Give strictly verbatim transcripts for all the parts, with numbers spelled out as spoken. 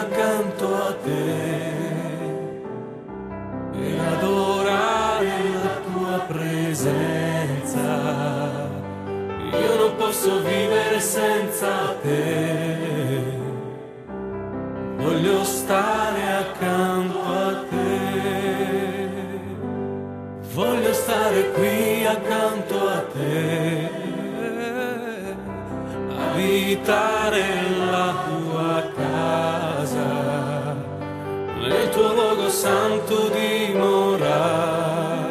accanto a te per adorare la tua presenza. Io non posso vivere senza te, voglio stare accanto a te, voglio stare qui accanto a te, abitare la tua casa, nel tuo luogo santo dimorare,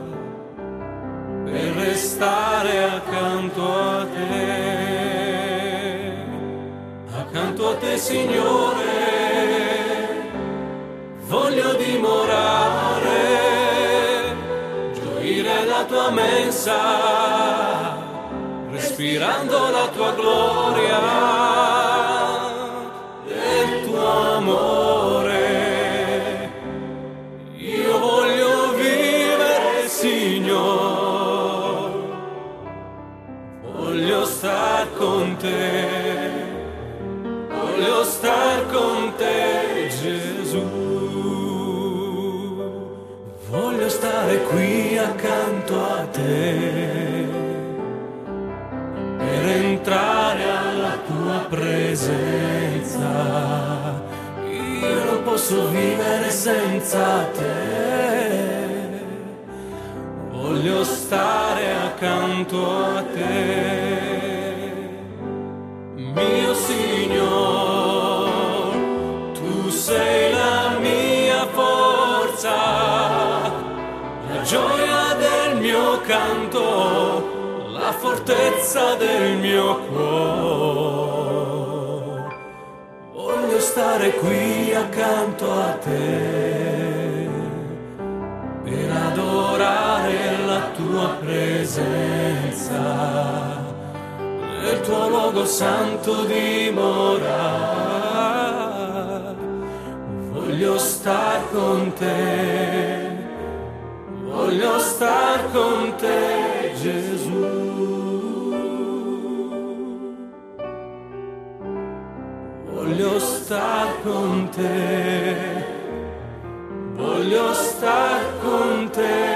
per restare accanto a te, accanto a te Signore, voglio dimorare, gioire alla tua mensa, respirando la tua gloria, del tuo amore. Io voglio vivere, Signore, voglio star con te, voglio star con te, Gesù. Voglio stare qui accanto a te, per entrare alla tua presenza. Io non posso vivere senza te, voglio stare accanto a te, mio Signore, tu sei la mia forza, la gioia del mio canto, la fortezza del mio cuore. Voglio stare qui accanto a te, per adorare la tua presenza, nel tuo luogo santo dimorare. Voglio star con te, voglio star con te, Gesù. Voglio star con te, voglio star con te.